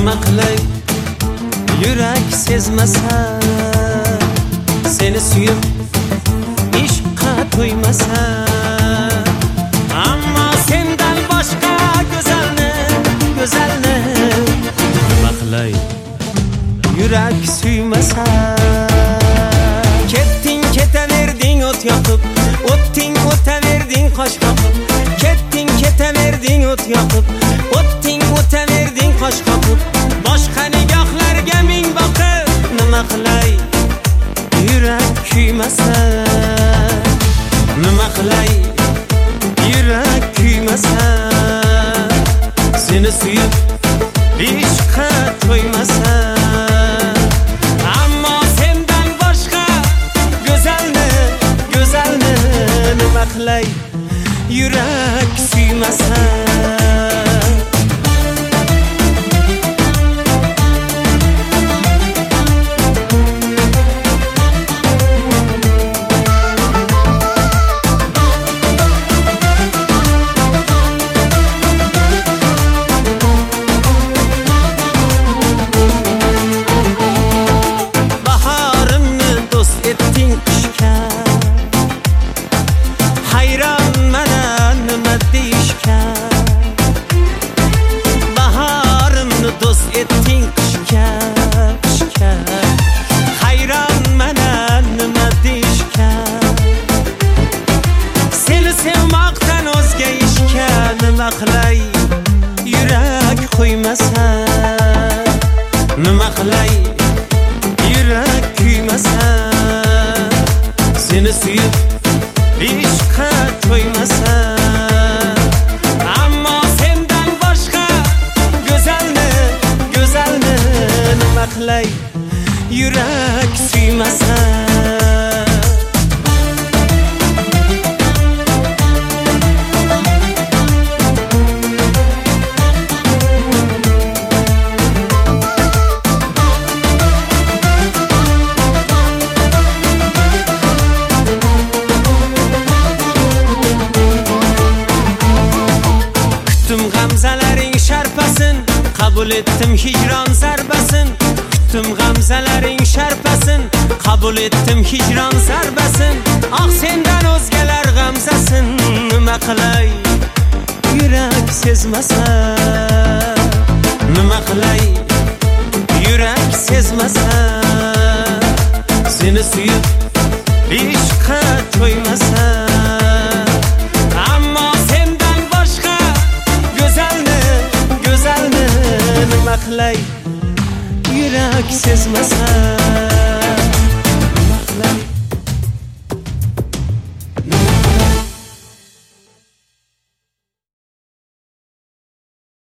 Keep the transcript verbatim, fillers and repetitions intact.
nima qilay yurak sezmasa, seni suyib ishqqa to'ymasa, ammo sendan boshqa go'zalni go'zalni nima qilay yurak suymasa. Ketding ketaverding o't yoqib, o'tding o'taverding qosh qoqib, ketding ketaverding o't yoqib, o'tding o'taverding qosh qoqib, boshqa nigohlarga ming boqib nima qilay yurak kuymasa, nima qilay yurak kuymasa, seni suyib ishqqa to'ymasa, ammo sendan boshqa go'zalni go'zalni nima qilay yurak suymasa. Nima qilay yurak qo'ymasa, nima qilay yurak kuymasa, seni suyib ishqqa to'ymasa, ammo sendan boshqa go'zalni go'zalni nima qilay yurak suymasa. G'amzalaring sharpasin, qabul etdim hijron zarbasin. Kutdim g'amzalaring sharpasin, qabul etdim hijron zarbasin. Ah sendan o'zgalar g'amzasin, nima qilay yurak sezmasa, nima qilay yurak sezmasa, seni suyib ishqqa to'ymasa, ammo sendan boshqa go'zalni go'zalni nima qilay yurak sezmasa.